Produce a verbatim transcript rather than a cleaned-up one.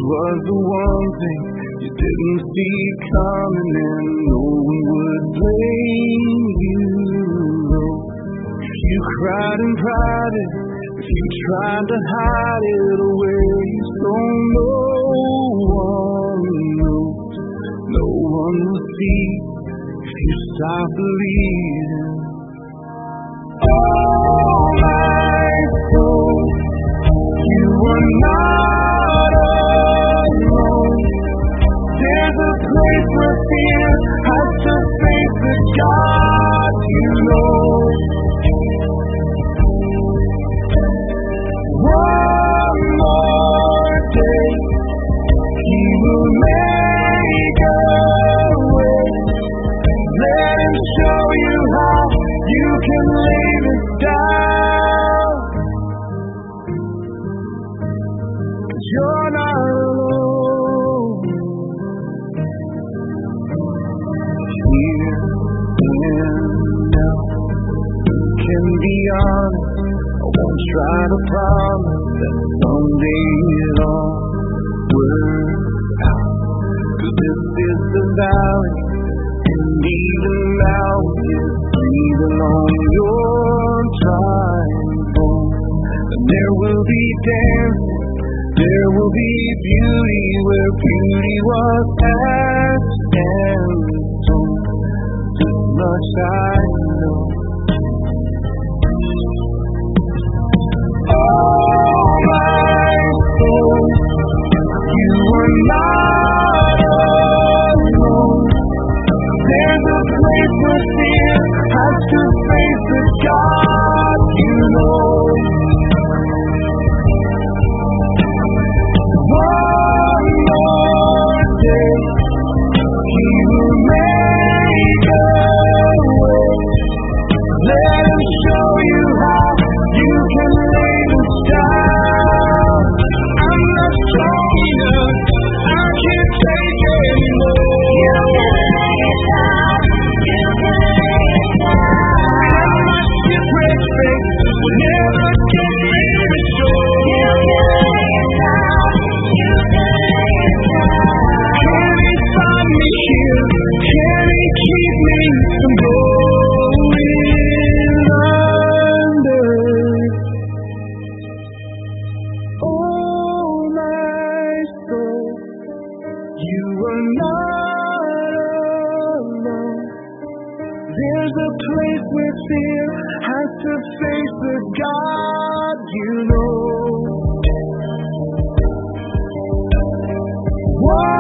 was the one thing you didn't see coming, and no one would blame you. If you cried in private, if you tried to hide it away, so no one knows, no one will see if you stop believing. Oh, my soul, you are not alone. There's a place where fear has to face the God you know. One more day, He will make a way. Let Him show you how you can lay this down. 'Cause you're not alone. Here and now, you can be honest. I won't try to promise that someday it all works out. 'Cause this is the valley, and even now it's breathing on your triumph. And there will be dancing, there will be beauty where beauty was asked and told. This much I know. Oh, my soul, you are not alone. There's a place where fear has to face the God you know. One more day, He will make a way. Let Him show you how you can lay this down. I'm not strong enough, I can't take anymore. You can lay it down, you can lay it down. My shipwrecked faith will never get me to shore. You can lay it down, you can lay it down. Can He find me here? Can He keep me from going under? Oh, my soul, you are not alone. There's a place where fear has to face the God you know. Why?